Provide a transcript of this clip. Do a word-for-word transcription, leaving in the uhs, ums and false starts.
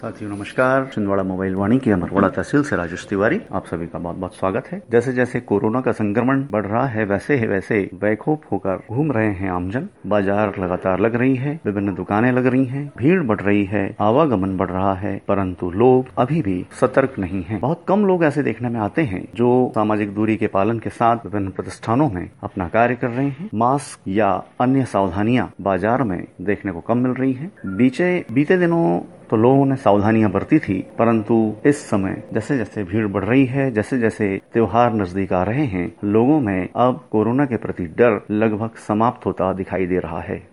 साथियों नमस्कार। छिंदवाड़ा मोबाइल वाणी की अमरवाड़ा तहसील से राजेश तिवारी आप सभी का बहुत बहुत स्वागत है। जैसे जैसे कोरोना का संक्रमण बढ़ रहा है वैसे ही वैसे बेखौफ होकर घूम रहे हैं आमजन। बाजार लगातार लग रही है, विभिन्न दुकानें लग रही हैं, भीड़ बढ़ रही है, आवागमन बढ़ रहा है, परंतु लोग अभी भी सतर्क नहीं हैं। बहुत कम लोग ऐसे देखने में आते हैं जो सामाजिक दूरी के पालन के साथ विभिन्न प्रतिष्ठानों में अपना कार्य कर रहे हैं। मास्क या अन्य सावधानियां बाजार में देखने को कम मिल रही है। बीचे बीते दिनों तो लोगों ने सावधानियां बरती थी, परंतु इस समय जैसे जैसे भीड़ बढ़ रही है, जैसे जैसे त्योहार नजदीक आ रहे हैं, लोगों में अब कोरोना के प्रति डर लगभग समाप्त होता दिखाई दे रहा है।